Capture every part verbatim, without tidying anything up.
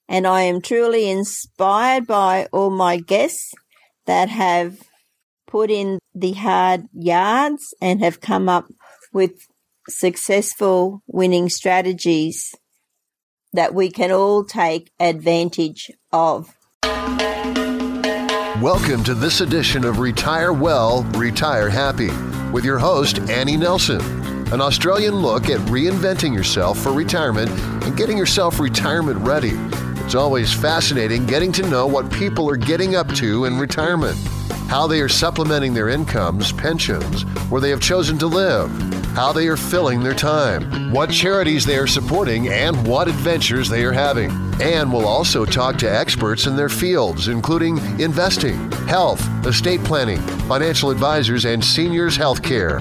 and I am truly inspired by all my guests that have put in the hard yards and have come up with successful winning strategies that we can all take advantage of. Welcome to this edition of Retire Well, Retire Happy with your host, Annie Nelson. An Australian look at reinventing yourself for retirement and getting yourself retirement ready. It's always fascinating getting to know what people are getting up to in retirement, how they are supplementing their incomes, pensions, where they have chosen to live, how they are filling their time, what charities they are supporting, and what adventures they are having. And we'll also talk to experts in their fields, including investing, health, estate planning, financial advisors, and seniors healthcare.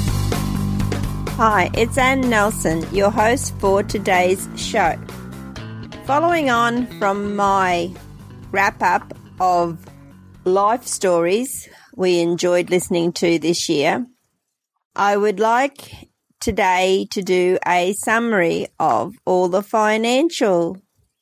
Hi, it's Ann Nelson, your host for today's show. Following on from my wrap-up of life stories we enjoyed listening to this year, I would like today to do a summary of all the financial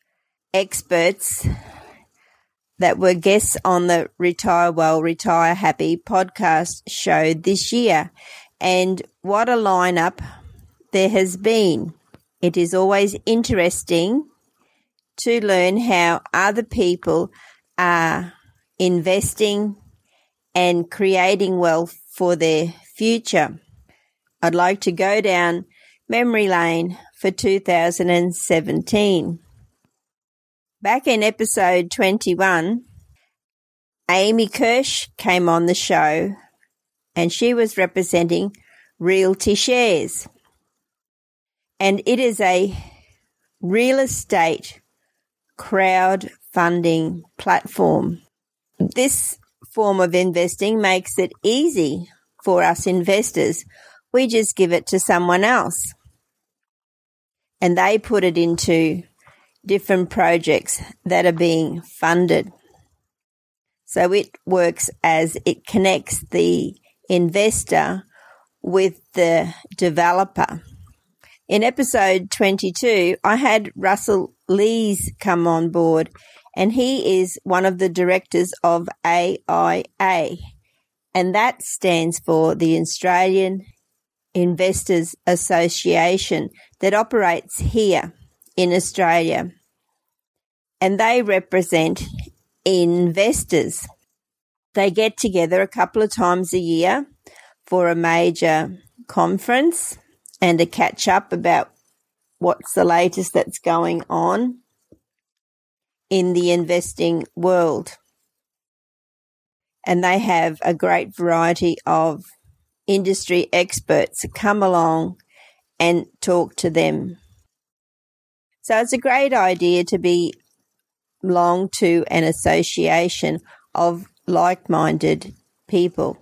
experts that were guests on the Retire Well, Retire Happy podcast show this year. And what a lineup there has been. It is always interesting to learn how other people are investing and creating wealth for their future. I'd like to go down memory lane for two thousand seventeen. Back in episode twenty-one, Amy Kirsch came on the show and she was representing Realty Shares. And it is a real estate crowdfunding platform. This form of investing makes it easy for us investors. We just give it to someone else and they put it into different projects that are being funded. So it works as it connects the investor with the developer. In episode twenty-two, I had Russell Lees come on board, and he is one of the directors of A I A, and that stands for the Australian Investors Association that operates here in Australia, and they represent investors. They get together a couple of times a year for a major conference and a catch up about what's the latest that's going on in the investing world. And they have a great variety of industry experts come along and talk to them. So it's a great idea to belong to an association of like-minded people.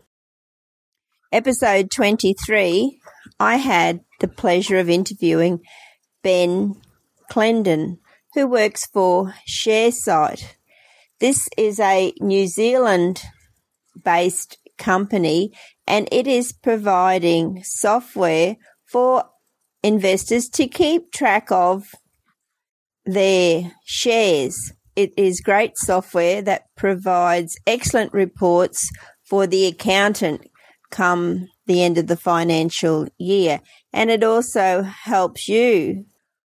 Episode twenty-three, I had the pleasure of interviewing Ben Clendon, who works for ShareSite. This is a New Zealand-based company, and it is providing software for investors to keep track of their shares. It is great software that provides excellent reports for the accountant come the end of the financial year. And it also helps you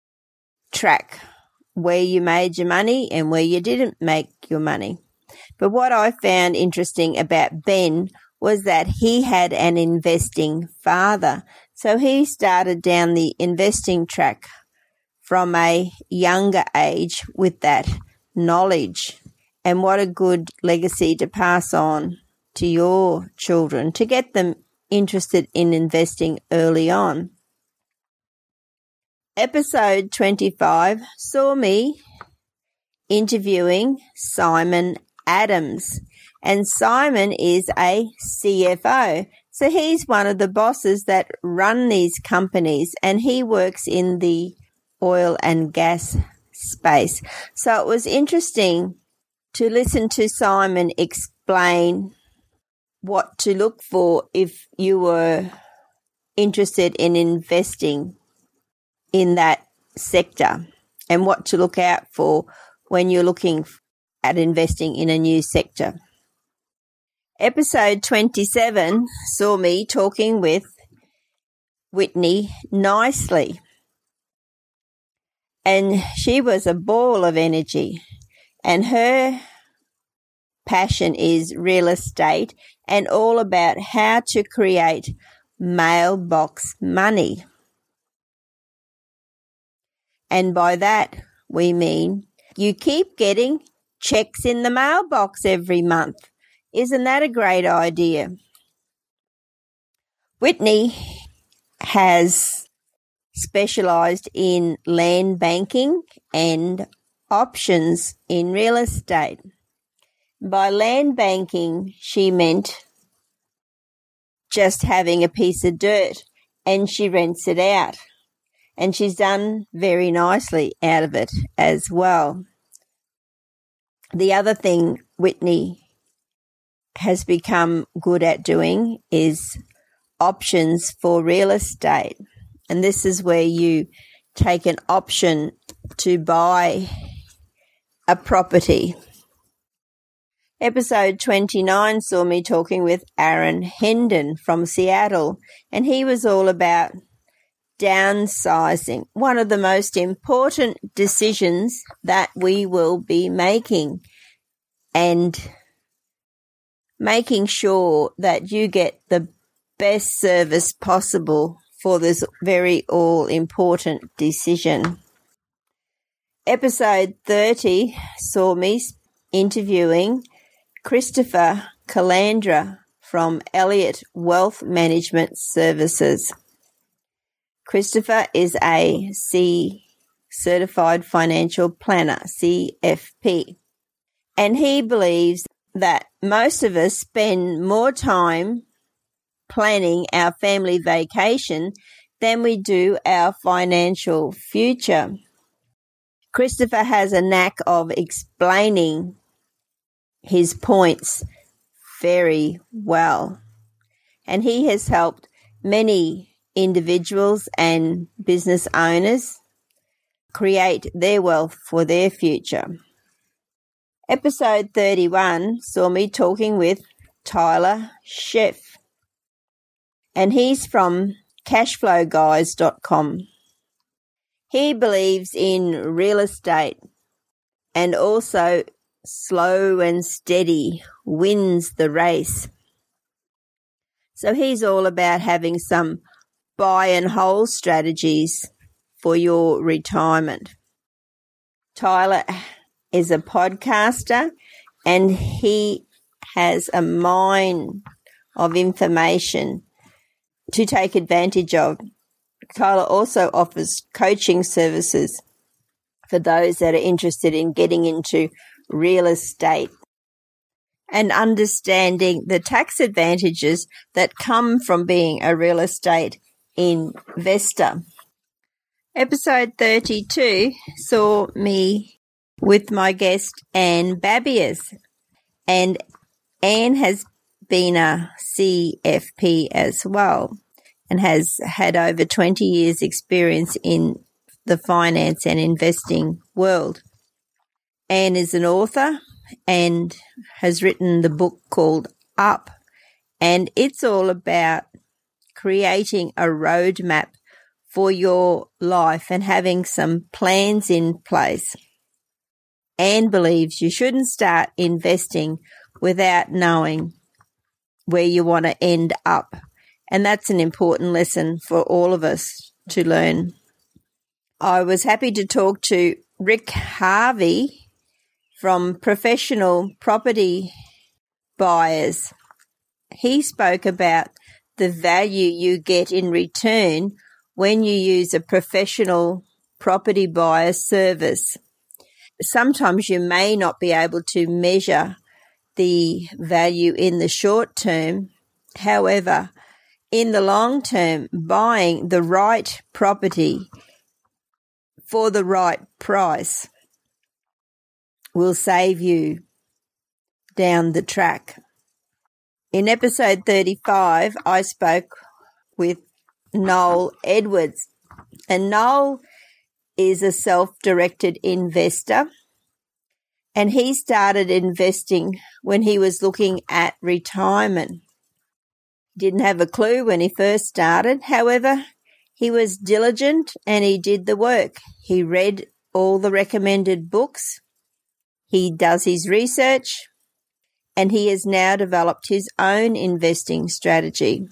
track where you made your money and where you didn't make your money. But what I found interesting about Ben was that he had an investing father. So he started down the investing track from a younger age with that knowledge. And what a good legacy to pass on to your children, to get them interested in investing early on. Episode twenty-five saw me interviewing Simon Adams, and Simon is a C F O. So he's one of the bosses that run these companies, and he works in the oil and gas space. So it was interesting to listen to Simon explain what to look for if you were interested in investing in that sector, and what to look out for when you're looking at investing in a new sector. Episode twenty-seven saw me talking with Whitney Nicely. And she was a ball of energy. And her passion is real estate and all about how to create mailbox money. And by that, we mean you keep getting checks in the mailbox every month. Isn't that a great idea? Whitney has specialised in land banking and options in real estate. By land banking, she meant just having a piece of dirt and she rents it out. And she's done very nicely out of it as well. The other thing Whitney has become good at doing is options for real estate. And this is where you take an option to buy a property. Episode twenty-nine saw me talking with Aaron Hendon from Seattle, and he was all about downsizing, one of the most important decisions that we will be making, and making sure that you get the best service possible for this very all-important decision. Episode thirty saw me interviewing Christopher Calandra from Elliott Wealth Management Services. Christopher is a C Certified Financial Planner, C F P, and he believes that most of us spend more time planning our family vacation than we do our financial future. Christopher has a knack of explaining his points very well, and he has helped many individuals and business owners create their wealth for their future. Episode thirty-one saw me talking with Tyler Sheff, and he's from cashflow guys dot com. He believes in real estate and also slow and steady wins the race. So he's all about having some buy and hold strategies for your retirement. Tyler is a podcaster and he has a mine of information to take advantage of. Tyler also offers coaching services for those that are interested in getting into real estate and understanding the tax advantages that come from being a real estate investor. Episode thirty-two saw me with my guest Anne Babias, and Anne has been a C F P as well and has had over twenty years experience in the finance and investing world. Anne is an author and has written the book called Up, and it's all about creating a roadmap for your life and having some plans in place. Anne believes you shouldn't start investing without knowing where you want to end up, and that's an important lesson for all of us to learn. I was happy to talk to Rick Harvey from Professional Property Buyers. He spoke about the value you get in return when you use a professional property buyer service. Sometimes you may not be able to measure the value in the short term. However, in the long term, buying the right property for the right price will save you down the track. In episode thirty-five, I spoke with Noel Edwards, and Noel is a self-directed investor And he started investing when he was looking at retirement. Didn't have a clue when he first started. However, he was diligent and he did the work. He read all the recommended books. He does his research, and he has now developed his own investing strategy.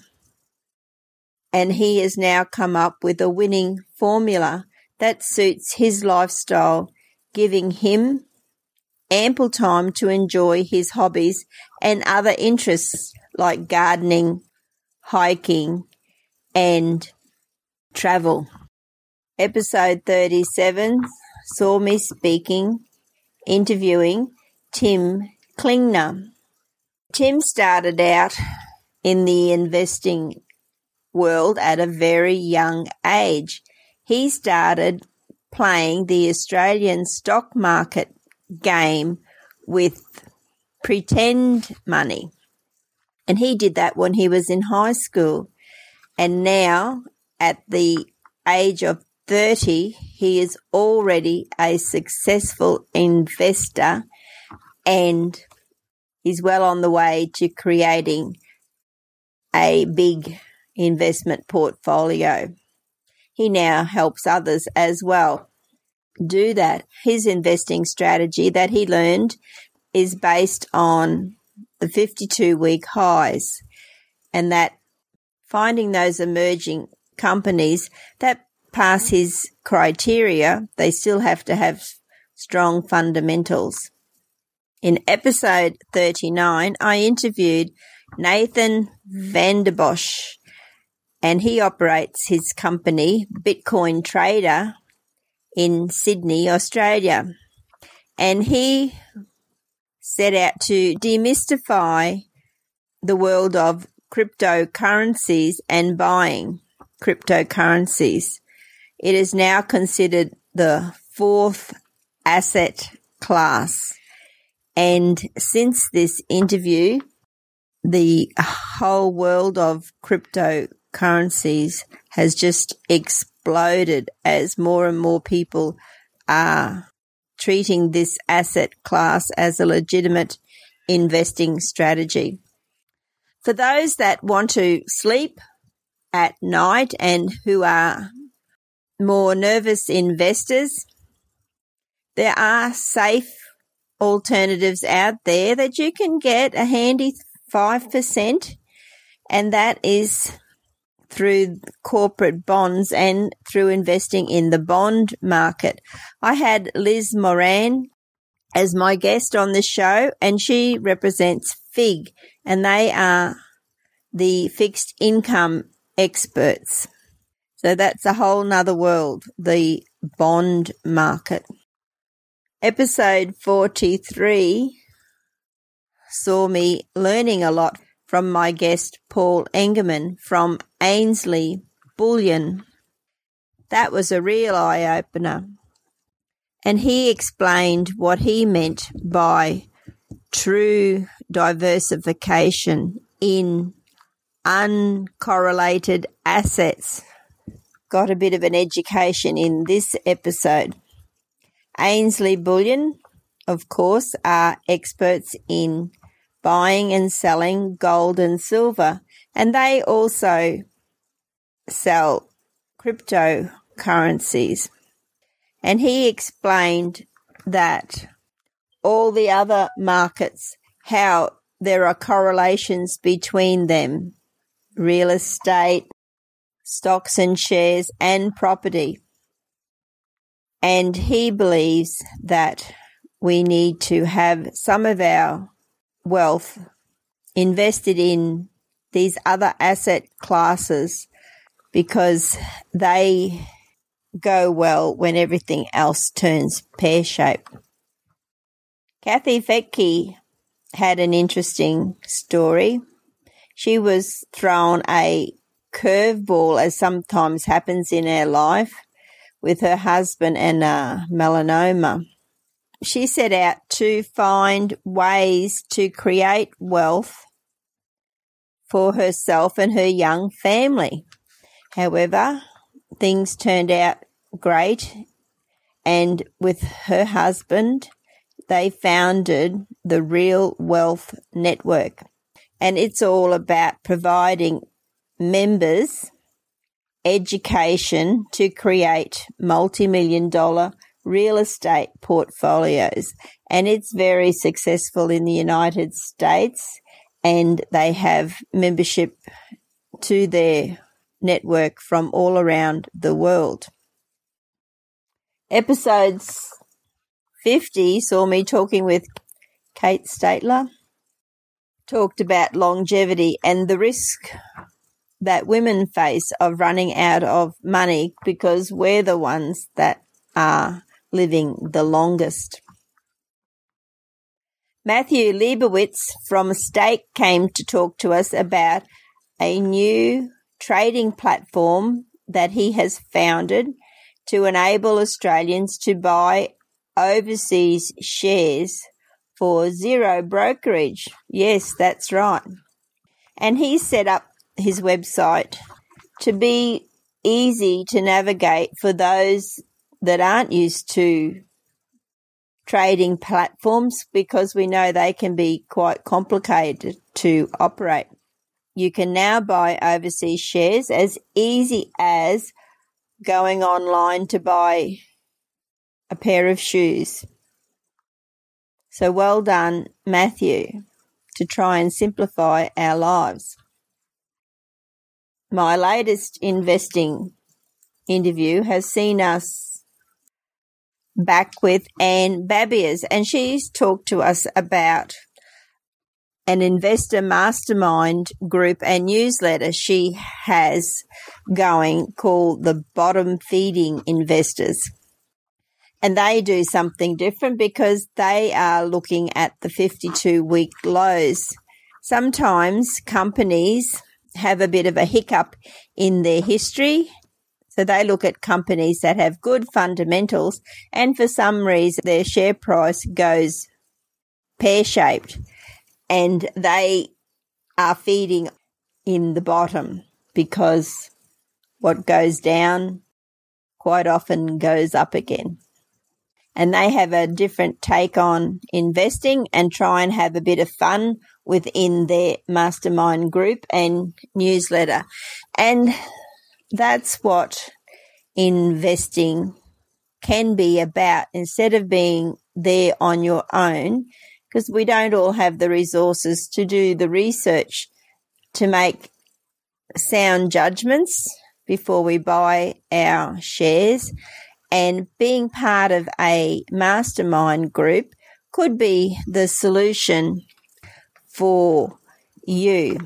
And he has now come up with a winning formula that suits his lifestyle, giving him ample time to enjoy his hobbies and other interests like gardening, hiking, and travel. Episode thirty-seven saw me speaking, interviewing Tim Klingner. Tim started out in the investing world at a very young age. He started playing the Australian stock market game with pretend money. And he did that when he was in high school. And now, at the age of thirty, he is already a successful investor and is well on the way to creating a big investment portfolio. He now helps others as well do that. His investing strategy that he learned is based on the fifty-two week highs, and that finding those emerging companies that pass his criteria, they still have to have strong fundamentals. In episode thirty-nine, I interviewed Nathan Vanderbosch, and he operates his company, Bitcoin Trader, in Sydney, Australia. And he set out to demystify the world of cryptocurrencies and buying cryptocurrencies. It is now considered the fourth asset class. And since this interview, the whole world of cryptocurrencies has just exploded as more and more people are treating this asset class as a legitimate investing strategy. For those that want to sleep at night and who are more nervous investors, there are safe alternatives out there that you can get a handy five percent, and that is through corporate bonds and through investing in the bond market. I had Liz Moran as my guest on the show, and she represents F I G, and they are the fixed income experts. So that's a whole nother world, the bond market. Episode forty-three saw me learning a lot from my guest Paul Engerman from Ainsley Bullion. That was a real eye-opener. And he explained what he meant by true diversification in uncorrelated assets. Got a bit of an education in this episode. Ainsley Bullion, of course, are experts in buying and selling gold and silver, and they also sell cryptocurrencies. And he explained that all the other markets, how there are correlations between them, real estate, stocks and shares, and property. And he believes that we need to have some of our wealth invested in these other asset classes because they go well when everything else turns pear-shaped. Kathy Fettke had an interesting story. She was thrown a curveball, as sometimes happens in her life, with her husband and uh, melanoma. She set out to find ways to create wealth for herself and her young family. However, things turned out great, and with her husband, they founded the Real Wealth Network. And it's all about providing members education to create multi-million dollar real estate portfolios. And it's very successful in the United States, and they have membership to their network from all around the world. Episodes fifty saw me talking with Kate Statler, talked about longevity and the risk that women face of running out of money because we're the ones that are living the longest. Matthew Leibowitz from Stake came to talk to us about a new trading platform that he has founded to enable Australians to buy overseas shares for zero brokerage. Yes, that's right. And he set up his website to be easy to navigate for those that aren't used to trading platforms, because we know they can be quite complicated to operate. You can now buy overseas shares as easy as going online to buy a pair of shoes. So well done, Matthew, to try and simplify our lives. My latest investing interview has seen us back with Anne Babiers, and she's talked to us about an investor mastermind group and newsletter she has going called the Bottom Feeding Investors. And they do something different because they are looking at the fifty-two week lows. Sometimes companies have a bit of a hiccup in their history, so they look at companies that have good fundamentals, and for some reason their share price goes pear-shaped, and they are feeding in the bottom because what goes down quite often goes up again. And they have a different take on investing and try and have a bit of fun within their mastermind group and newsletter. And that's what investing can be about, instead of being there on your own, because we don't all have the resources to do the research to make sound judgments before we buy our shares. And being part of a mastermind group could be the solution for you.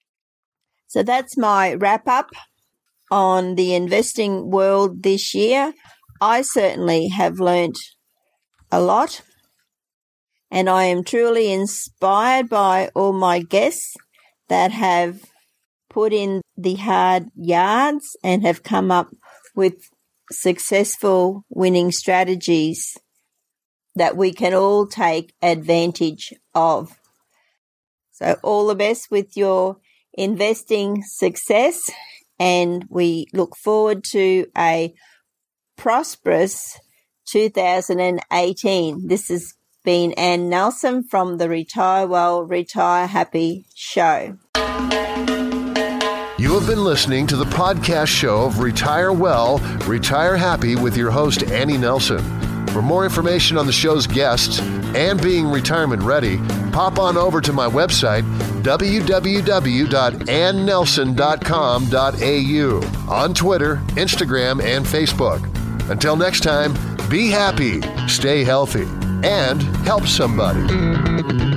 So that's my wrap up on the investing world this year. I certainly have learnt a lot, and I am truly inspired by all my guests that have put in the hard yards and have come up with successful winning strategies that we can all take advantage of. So all the best with your investing success, and we look forward to a prosperous two thousand eighteen. This has been Anne Nelson from the Retire Well, Retire Happy show. You have been listening to the podcast show of Retire Well, Retire Happy with your host, Annie Nelson. For more information on the show's guests and being retirement ready, pop on over to my website, w w w dot ann nelson dot com dot a u, on Twitter, Instagram, and Facebook. Until next time, be happy, stay healthy, and help somebody.